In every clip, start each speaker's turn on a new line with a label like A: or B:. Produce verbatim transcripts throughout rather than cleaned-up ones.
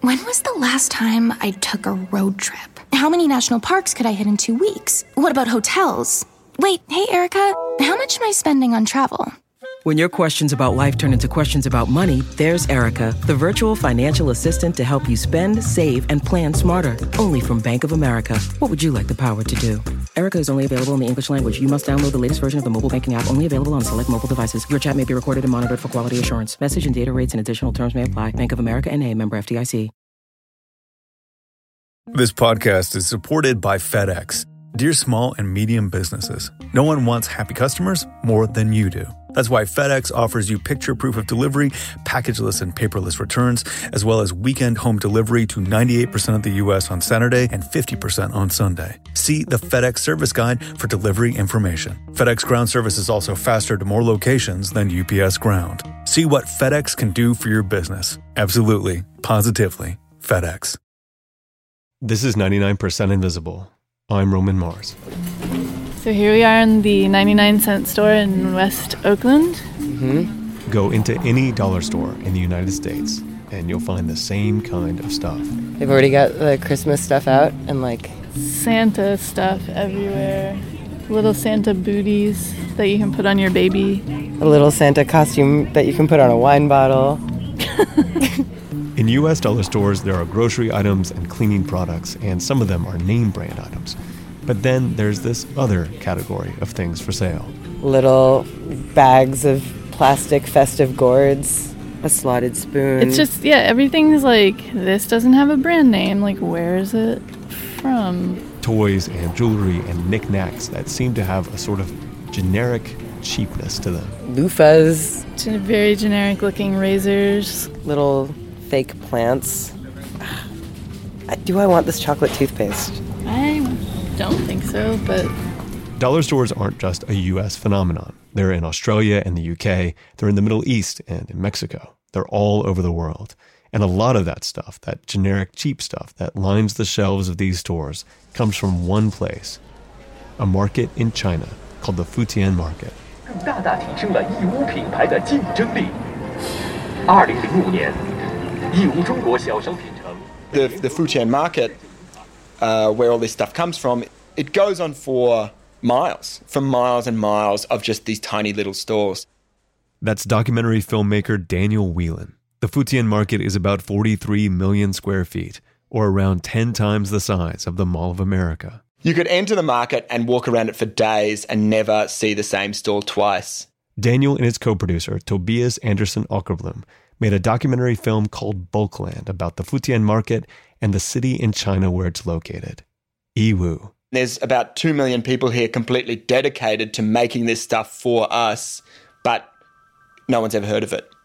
A: When was the last time I took a road trip? How many national parks could I hit in two weeks? What about hotels? Wait, hey, Erica, how much am I spending on travel?
B: When your questions about life turn into questions about money, there's Erica, the virtual financial assistant to help you spend, save, and plan smarter. Only from Bank of America. What would you like the power to do? Erica is only available in the English language. You must download the latest version of the mobile banking app, only available on select mobile devices. Your chat may be recorded and monitored for quality assurance. Message and data rates and additional terms may apply. Bank of America N A, member F D I C.
C: This podcast is supported by FedEx. Dear small and medium businesses, no one wants happy customers more than you do. That's why FedEx offers you picture proof of delivery, packageless and paperless returns, as well as weekend home delivery to ninety-eight percent of the U S on Saturday and fifty percent on Sunday. See the FedEx service guide for delivery information. FedEx Ground service is also faster to more locations than U P S Ground. See what FedEx can do for your business. Absolutely, positively, FedEx.
D: This is ninety-nine percent Invisible. I'm Roman Mars.
E: So here we are in the ninety-nine cent store in West Oakland.
D: Mm-hmm. Go into any dollar store in the United States and you'll find the same kind of stuff.
F: They've already got the Christmas stuff out and like...
E: Santa stuff everywhere. Little Santa booties that you can put on your baby.
F: A little Santa costume that you can put on a wine bottle.
D: In U S dollar stores, there are grocery items and cleaning products, and some of them are name brand items. But then there's this other category of things for sale.
F: Little bags of plastic festive gourds, a slotted spoon.
E: It's just, yeah, everything's like, this doesn't have a brand name. Like, where is it from?
D: Toys and jewelry and knickknacks that seem to have a sort of generic cheapness to them.
F: Loofahs.
E: Very generic looking razors.
F: Little fake plants. Do I want this chocolate toothpaste?
E: I don't think so, but...
D: Dollar stores aren't just a U S phenomenon. They're in Australia and the U K. They're in the Middle East and in Mexico. They're all over the world. And a lot of that stuff, that generic cheap stuff that lines the shelves of these stores, comes from one place. A market in China called the Futian Market.
G: The, the Futian Market, uh, where all this stuff comes from, it goes on for miles, for miles and miles of just these tiny little stores.
D: That's documentary filmmaker Daniel Whelan. The Futian Market is about forty-three million square feet, or around ten times the size of the Mall of America.
G: You could enter the market and walk around it for days and never see the same stall twice.
D: Daniel and his co-producer, Tobias Anderson Åkerblom, made a documentary film called Bulkland about the Futian Market and the city in China where it's located, Yiwu.
G: There's about two million people here completely dedicated to making this stuff for us, but no one's ever heard of it.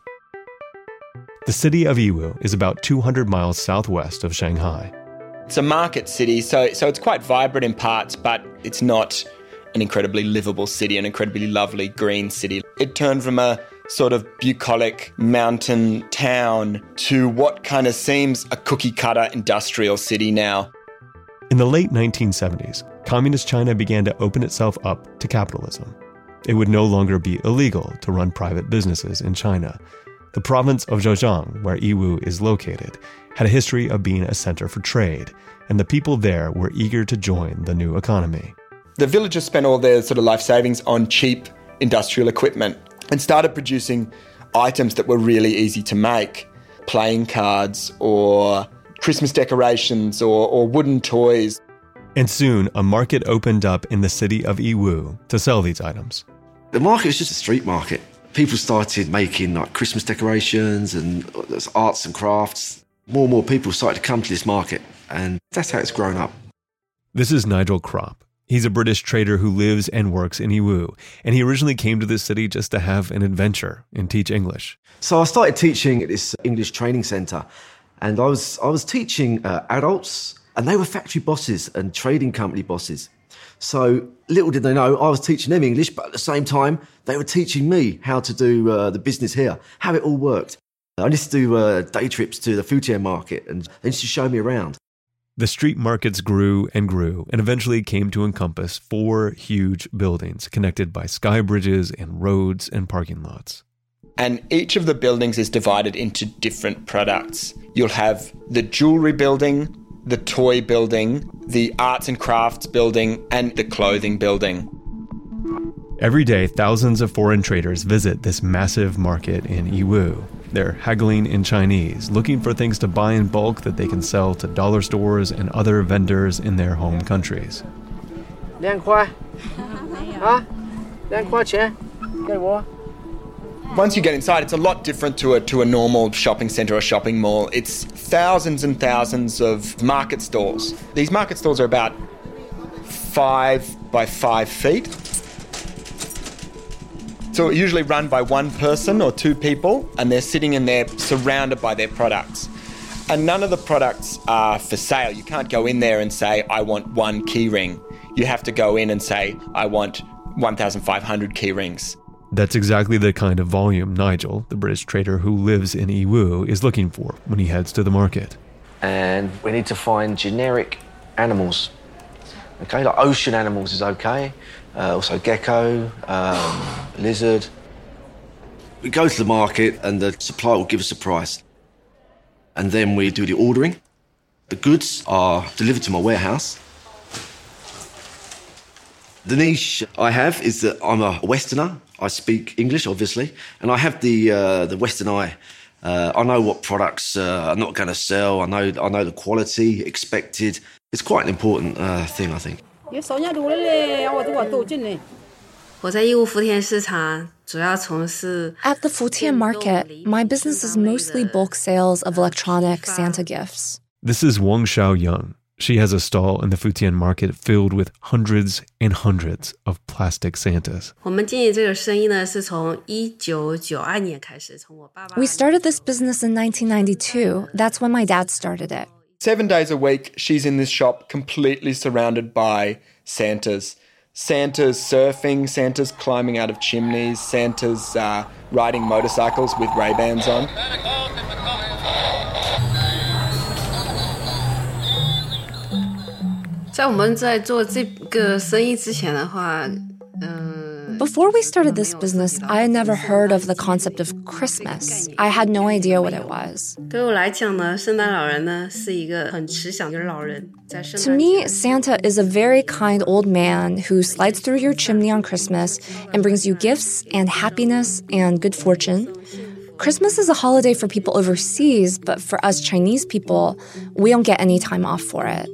D: The city of Yiwu is about two hundred miles southwest of Shanghai.
G: It's a market city, so so it's quite vibrant in parts, but it's not an incredibly livable city, an incredibly lovely green city. It turned from a sort of bucolic mountain town to what kind of seems a cookie-cutter industrial city now.
D: In the late nineteen seventies, Communist China began to open itself up to capitalism. It would no longer be illegal to run private businesses in China. The province of Zhejiang, where Yiwu is located, had a history of being a center for trade, and the people there were eager to join the new economy.
G: The villagers spent all their sort of life savings on cheap industrial equipment and started producing items that were really easy to make. Playing cards or Christmas decorations or, or wooden toys.
D: And soon, a market opened up in the city of Yiwu to sell these items.
H: The market was just a street market. People started making like Christmas decorations and arts and crafts. More and more people started to come to this market, and that's how it's grown up.
D: This is Nigel Kropp. He's a British trader who lives and works in Yiwu, and he originally came to this city just to have an adventure and teach English.
H: So I started teaching at this English training centre, and I was I was teaching uh, adults, and they were factory bosses and trading company bosses. So little did they know I was teaching them English, but at the same time, they were teaching me how to do uh, the business here, how it all worked. I used to do uh, day trips to the Futian Market, and they used to show me around.
D: The street markets grew and grew and eventually came to encompass four huge buildings connected by sky bridges and roads and parking lots.
G: And each of the buildings is divided into different products. You'll have the jewelry building, the toy building, the arts and crafts building, and the clothing building.
D: Every day, thousands of foreign traders visit this massive market in Yiwu. They're haggling in Chinese, looking for things to buy in bulk that they can sell to dollar stores and other vendors in their home countries.
G: Once you get inside, it's a lot different to a, to a normal shopping centre or shopping mall. It's thousands and thousands of market stalls. These market stalls are about five by five feet. So usually run by one person or two people, and they're sitting in there surrounded by their products. And none of the products are for sale. You can't go in there and say, I want one key ring. You have to go in and say, I want one thousand five hundred key rings.
D: That's exactly the kind of volume Nigel, the British trader who lives in Yiwu, is looking for when he heads to the market.
H: And we need to find generic animals. Okay, like ocean animals is okay. Uh, also gecko, um, lizard. We go to the market and the supplier will give us a price. And then we do the ordering. The goods are delivered to my warehouse. The niche I have is that I'm a Westerner. I speak English, obviously, and I have the uh, the Western eye. Uh, I know what products uh, I'm not going to sell. I know I know the quality expected. It's quite an important uh, thing, I think.
I: At the
J: Futian market, my business is mostly bulk sales of electronic Santa gifts.
D: This is Wang Xiaoyang. She has a stall in the Futian market filled with hundreds and hundreds of plastic Santas.
J: We started this business in nineteen ninety-two. That's when my dad started it.
G: Seven days a week, she's in this shop completely surrounded by Santas. Santas surfing, Santas climbing out of chimneys, Santas uh, riding motorcycles with Ray-Bans on.
J: 在我们在做这个生意之前的话，嗯 Before we started this business, I had never heard of the concept of Christmas. I had no idea what it was. 对我来讲呢，圣诞老人呢是一个很慈祥的老人。To me, Santa is a very kind old man who slides through your chimney on Christmas and brings you gifts and happiness and good fortune. Christmas is a holiday for people overseas, but for us Chinese people, we don't get any time off for it.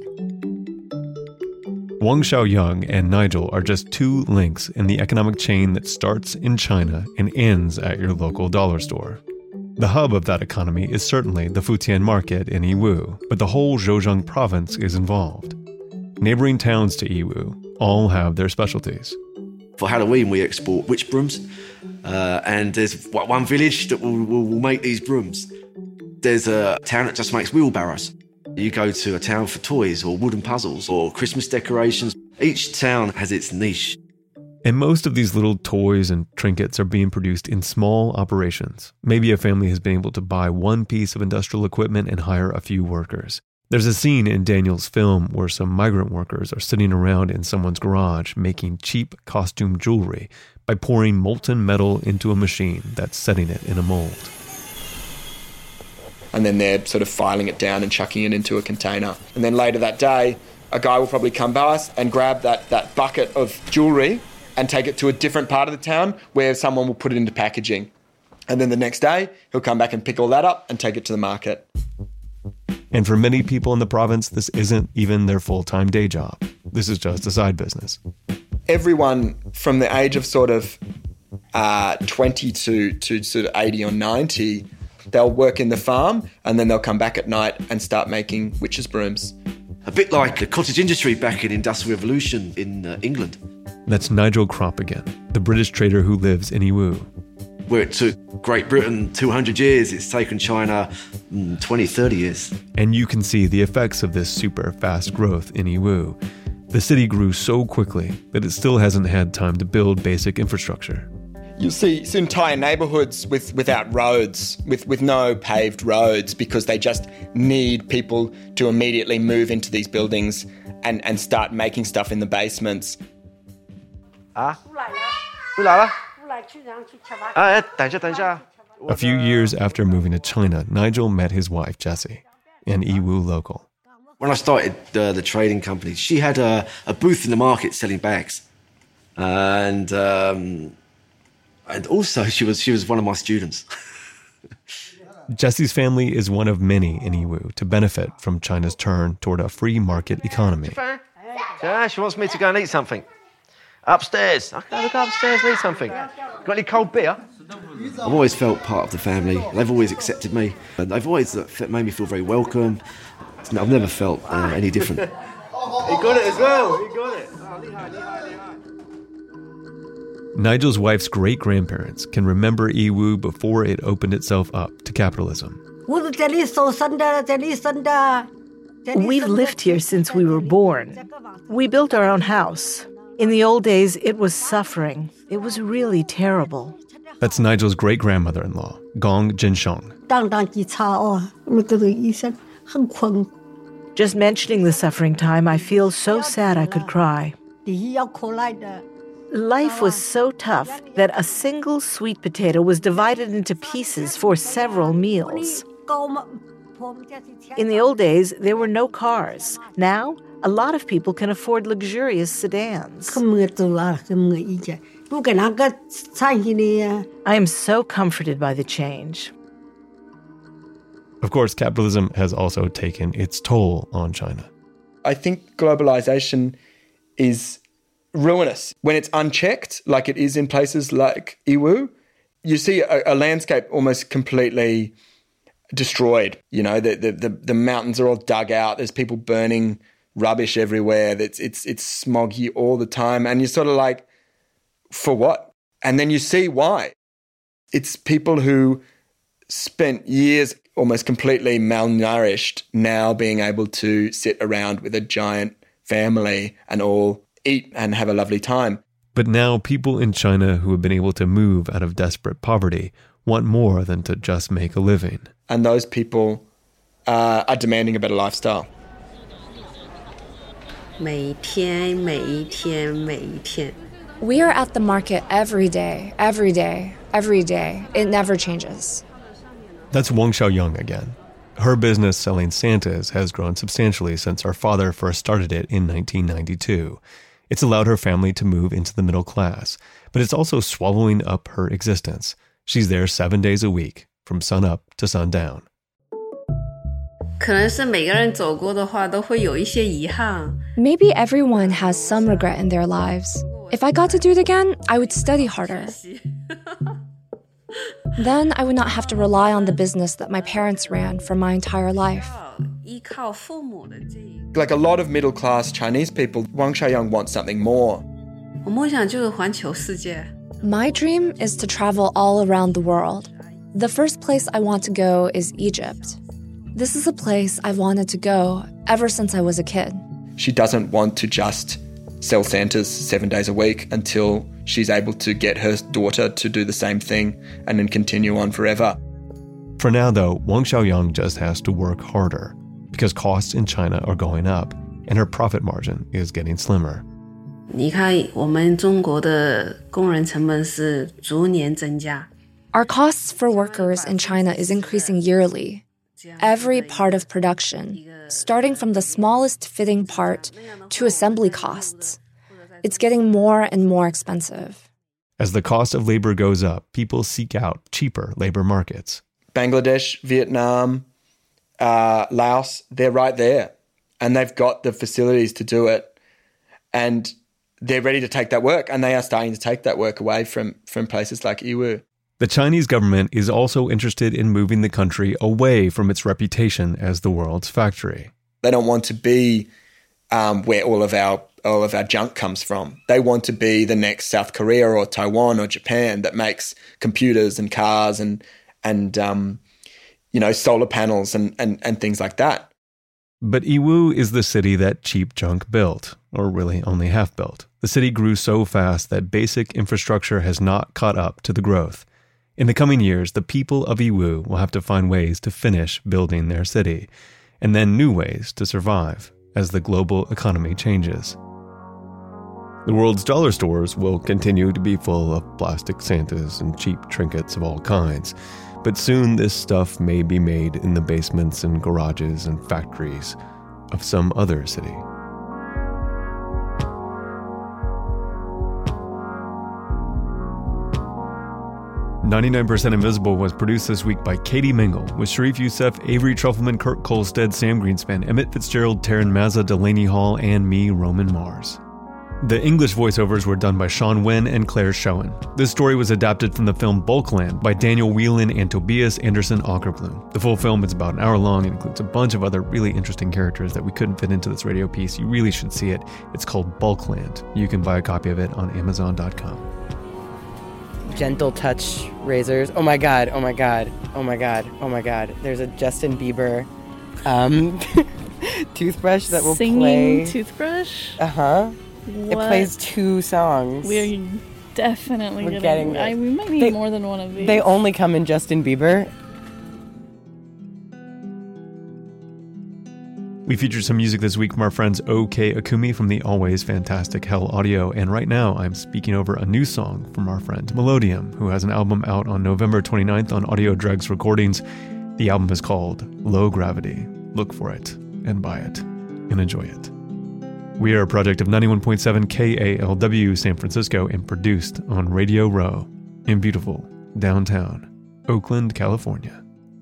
D: Wang Xiaoyang and Nigel are just two links in the economic chain that starts in China and ends at your local dollar store. The hub of that economy is certainly the Futian market in Yiwu, but the whole Zhejiang province is involved. Neighboring towns to Yiwu all have their specialties.
H: For Halloween, we export witch brooms, uh, and there's one village that will, will, will make these brooms. There's a town that just makes wheelbarrows. You go to a town for toys or wooden puzzles or Christmas decorations. Each town has its niche.
D: And most of these little toys and trinkets are being produced in small operations. Maybe a family has been able to buy one piece of industrial equipment and hire a few workers. There's a scene in Daniel's film where some migrant workers are sitting around in someone's garage making cheap costume jewelry by pouring molten metal into a machine that's setting it in a mold.
G: And then they're sort of filing it down and chucking it into a container. And then later that day, a guy will probably come past and grab that, that bucket of jewelry and take it to a different part of the town where someone will put it into packaging. And then the next day, he'll come back and pick all that up and take it to the market.
D: And for many people in the province, this isn't even their full-time day job. This is just a side business.
G: Everyone from the age of sort of uh, twenty to, to sort of eighty or ninety, they'll work in the farm and then they'll come back at night and start making witches' brooms.
H: A bit like the cottage industry back in the Industrial Revolution in uh, England.
D: That's Nigel Crop again, the British trader who lives in Yiwu.
H: Where it took Great Britain two hundred years, it's taken China twenty, thirty years.
D: And you can see the effects of this super fast growth in Yiwu. The city grew so quickly that it still hasn't had time to build basic infrastructure.
G: You'll see entire neighbourhoods with, without roads, with, with no paved roads, because they just need people to immediately move into these buildings and, and start making stuff in the basements.
H: Ah? 不来了？不来去，然后去吃饭。哎，等一下，等一下。
D: A few years after moving to China, Nigel met his wife, Jessie, an Yiwu local.
H: When I started uh, the trading company, she had a, a booth in the market selling bags. And um, and also she was she was one of my students.
D: Jessie's family is one of many in Yiwu to benefit from China's turn toward a free market economy.
H: Yeah, she wants me to go and eat something. Upstairs. I can go upstairs and eat something. Got any cold beer? I've always felt part of the family. They've always accepted me. And they've always made me feel very welcome. I've never felt uh, any different. He got it as well. He got it.
D: Nigel's wife's great-grandparents can remember Yiwu before it opened itself up to capitalism.
I: We've lived here since we were born. We built our own house. In the old days, it was suffering. It was really terrible.
D: That's Nigel's great-grandmother-in-law, Gong Jinsheng.
I: Just mentioning the suffering time, I feel so sad I could cry. Life was so tough that a single sweet potato was divided into pieces for several meals. In the old days, there were no cars. Now, a lot of people can afford luxurious sedans. I am so comforted by the change.
D: Of course, capitalism has also taken its toll on China.
G: I think globalization is ruinous. When it's unchecked, like it is in places like Yiwu, you see a, a landscape almost completely destroyed. You know, the, the the the mountains are all dug out. There's people burning rubbish everywhere. It's it's it's smoggy all the time, and you're sort of like, for what? And then you see why. It's people who spent years almost completely malnourished now being able to sit around with a giant family and all eat and have a lovely time.
D: But now people in China who have been able to move out of desperate poverty want more than to just make a living.
G: And those people uh, are demanding a better lifestyle.
J: We are at the market every day, every day, every day. It never changes.
D: That's Wang Xiaoyang again. Her business selling Santas has grown substantially since her father first started it in nineteen ninety-two. It's allowed her family to move into the middle class, but it's also swallowing up her existence. She's there seven days a week, from sun up to sundown.
J: Maybe everyone has some regret in their lives. If I got to do it again, I would study harder. Then I would not have to rely on the business that my parents ran for my entire life.
G: Like a lot of middle-class Chinese people, Wang Xiaoyang wants something more.
J: My dream is to travel all around the world. The first place I want to go is Egypt. This is a place I've wanted to go ever since I was a kid.
G: She doesn't want to just sell Santas seven days a week until she's able to get her daughter to do the same thing and then continue on forever.
D: For now, though, Wang Xiaoyang just has to work harder because costs in China are going up and her profit margin is getting slimmer.
J: Our costs for workers in China is increasing yearly. Every part of production, starting from the smallest fitting part to assembly costs, it's getting more and more expensive.
D: As the cost of labor goes up, people seek out cheaper labor markets.
G: Bangladesh, Vietnam, uh, Laos, they're right there. And they've got the facilities to do it. And they're ready to take that work. And they are starting to take that work away from, from places like Yiwu.
D: The Chinese government is also interested in moving the country away from its reputation as the world's factory.
G: They don't want to be um, where all of our all of our junk comes from. They want to be the next South Korea or Taiwan or Japan that makes computers and cars and and um, you know solar panels and, and and things like that.
D: But Yiwu is the city that cheap junk built, or really only half built. The city grew so fast that basic infrastructure has not caught up to the growth. In the coming years, the people of Yiwu will have to find ways to finish building their city, and then new ways to survive as the global economy changes. The world's dollar stores will continue to be full of plastic Santas and cheap trinkets of all kinds, But soon this stuff may be made in the basements and garages and factories of some other city. ninety-nine percent Invisible was produced this week by Katie Mingle, with Sharif Youssef, Avery Trufelman, Kurt Kolstad, Sam Greenspan, Emmett Fitzgerald, Taryn Mazza, Delaney Hall, and me, Roman Mars. The English voiceovers were done by Sean Wen and Claire Schoen. This story was adapted from the film Bulkland by Daniel Whelan and Tobias Anderson Åkerblom. The full film is about an hour long and includes a bunch of other really interesting characters that we couldn't fit into this radio piece. You really should see it. It's called Bulkland. You can buy a copy of it on amazon dot com.
F: Gentle touch razors. Oh my God, oh my God, oh my God, oh my God. There's a Justin Bieber um, toothbrush that will
E: Singing
F: play.
E: Singing toothbrush?
F: Uh-huh.
E: What?
F: It plays two songs.
E: We're definitely
F: We're
E: getting,
F: getting
E: I, we might need
F: they,
E: more than one of these.
F: They only come in Justin Bieber.
D: We featured some music this week from our friends OK Akumi from the always fantastic Hell Audio, and right now I'm speaking over a new song from our friend Melodium, who has an album out on November twenty-ninth on Audio Drugs Recordings. The album is called Low Gravity. Look for it and buy it and enjoy it. We are a project of ninety-one point seven K A L W San Francisco and produced on Radio Row in beautiful downtown Oakland, California.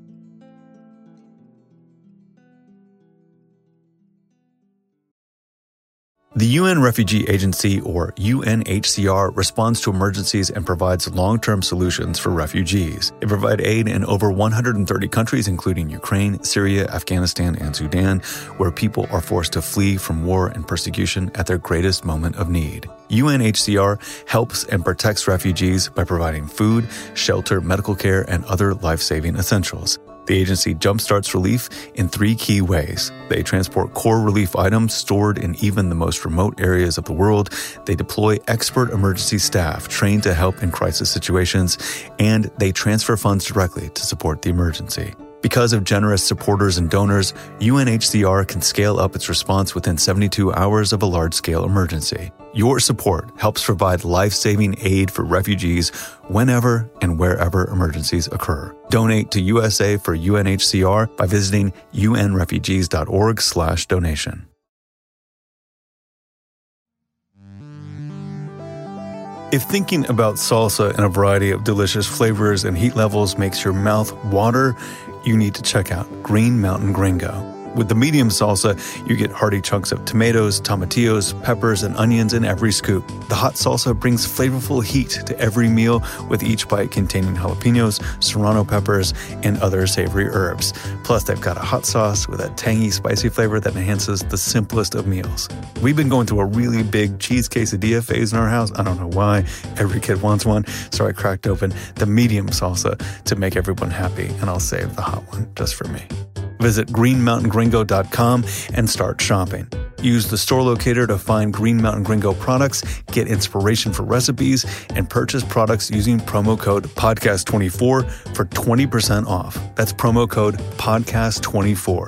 C: The U N Refugee Agency, or U N H C R, responds to emergencies and provides long-term solutions for refugees. They provide aid in over one hundred thirty countries, including Ukraine, Syria, Afghanistan, and Sudan, where people are forced to flee from war and persecution at their greatest moment of need. U N H C R helps and protects refugees by providing food, shelter, medical care, and other life-saving essentials. The agency jumpstarts relief in three key ways. They transport core relief items stored in even the most remote areas of the world. They deploy expert emergency staff trained to help in crisis situations, and they transfer funds directly to support the emergency. Because of generous supporters and donors, U N H C R can scale up its response within seventy-two hours of a large-scale emergency. Your support helps provide life-saving aid for refugees whenever and wherever emergencies occur. Donate to U S A for U N H C R by visiting unrefugees.org slash donation. If thinking about salsa and a variety of delicious flavors and heat levels makes your mouth water, you need to check out Green Mountain Gringo. With the medium salsa, you get hearty chunks of tomatoes, tomatillos, peppers, and onions in every scoop. The hot salsa brings flavorful heat to every meal, with each bite containing jalapenos, serrano peppers, and other savory herbs. Plus, they've got a hot sauce with a tangy, spicy flavor that enhances the simplest of meals. We've been going through a really big cheese quesadilla phase in our house. I don't know why. Every kid wants one, so I cracked open the medium salsa to make everyone happy, and I'll save the hot one just for me. Visit green mountain gringo dot com and start shopping. Use the store locator to find Green Mountain Gringo products, get inspiration for recipes, and purchase products using promo code podcast twenty-four for twenty percent off. That's promo code podcast twenty-four.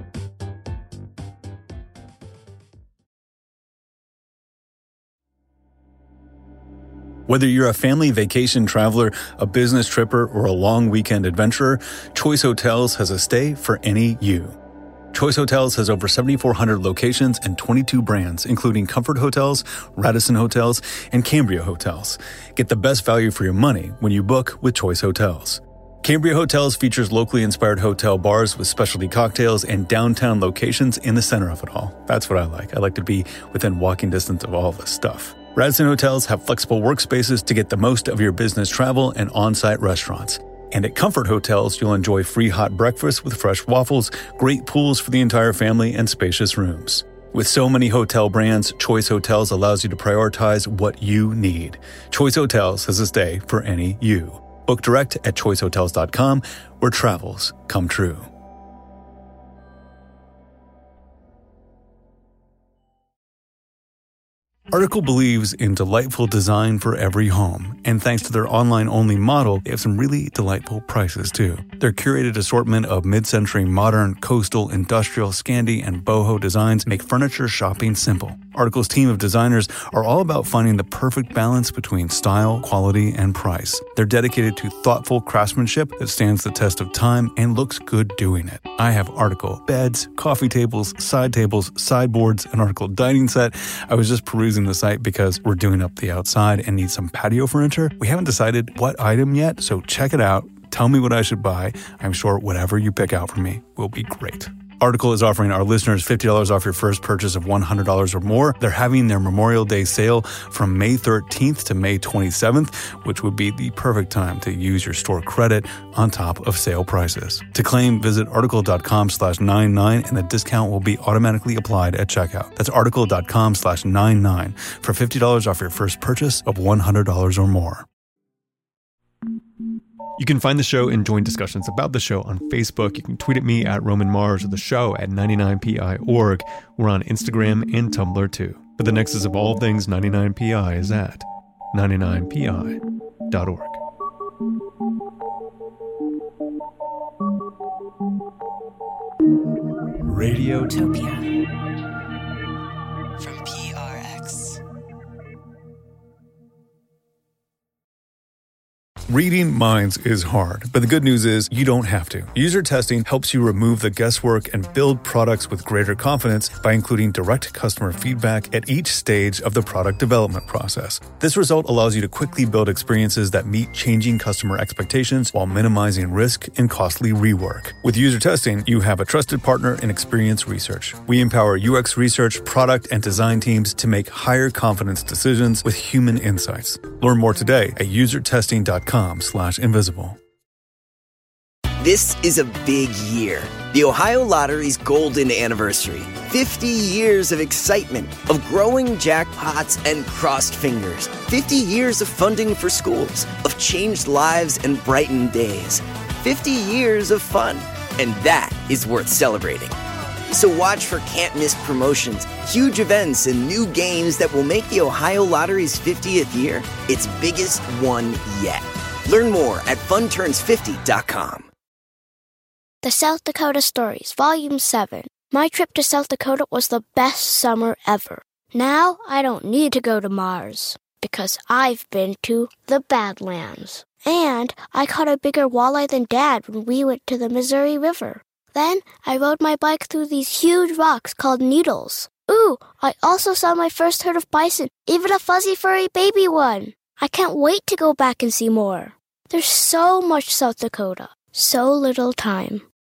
C: Whether you're a family vacation traveler, a business tripper, or a long weekend adventurer, Choice Hotels has a stay for any you. Choice Hotels has over seventy-four hundred locations and twenty-two brands, including Comfort Hotels, Radisson Hotels, and Cambria Hotels. Get the best value for your money when you book with Choice Hotels. Cambria Hotels features locally inspired hotel bars with specialty cocktails and downtown locations in the center of it all. That's what I like. I like to be within walking distance of all this stuff. Radisson Hotels have flexible workspaces to get the most of your business travel and on-site restaurants. And at Comfort Hotels, you'll enjoy free hot breakfast with fresh waffles, great pools for the entire family, and spacious rooms. With so many hotel brands, Choice Hotels allows you to prioritize what you need. Choice Hotels has a stay for any you. Book direct at choice hotels dot com, where travels come true. Article believes in delightful design for every home, and thanks to their online-only model, they have some really delightful prices too. Their curated assortment of mid-century modern, coastal, industrial, Scandi, and boho designs make furniture shopping simple. Article's team of designers are all about finding the perfect balance between style, quality, and price. They're dedicated to thoughtful craftsmanship that stands the test of time and looks good doing it. I have Article beds, coffee tables, side tables, sideboards, an Article dining set. I was just perusing the site because we're doing up the outside and need some patio furniture. We haven't decided what item yet, so check it out. Tell me what I should buy. I'm sure whatever you pick out for me will be great. Article is offering our listeners fifty dollars off your first purchase of one hundred dollars or more. They're having their Memorial Day sale from May thirteenth to May twenty-seventh, which would be the perfect time to use your store credit on top of sale prices. To claim, visit article.com slash 99 and the discount will be automatically applied at checkout. That's article.com slash 99 for fifty dollars off your first purchase of one hundred dollars or more.
D: You can find the show and join discussions about the show on Facebook. You can tweet at me at Roman Mars or the show at ninety-nine P I dot org. We're on Instagram and Tumblr too. But the nexus of all things ninety-nine P I is at ninety-nine P I dot org. Radiotopia from P R X.
C: Reading minds is hard, but the good news is you don't have to. User testing helps you remove the guesswork and build products with greater confidence by including direct customer feedback at each stage of the product development process. This result allows you to quickly build experiences that meet changing customer expectations while minimizing risk and costly rework. With user testing, you have a trusted partner in Experience Research. We empower U X research, product, and design teams to make higher confidence decisions with human insights. Learn more today at usertesting.com slash invisible.
K: This is a big year. The Ohio Lottery's golden anniversary. fifty years of excitement, of growing jackpots and crossed fingers. fifty years of funding for schools, of changed lives and brightened days. fifty years of fun. And that is worth celebrating. So watch for can't-miss promotions, huge events, and new games that will make the Ohio Lottery's fiftieth year its biggest one yet. Learn more at fun turns fifty dot com.
L: The South Dakota Stories, Volume seven. My trip to South Dakota was the best summer ever. Now I don't need to go to Mars, because I've been to the Badlands. And I caught a bigger walleye than Dad when we went to the Missouri River. Then I rode my bike through these huge rocks called needles. Ooh, I also saw my first herd of bison, even a fuzzy furry baby one. I can't wait to go back and see more. There's so much South Dakota, so little time.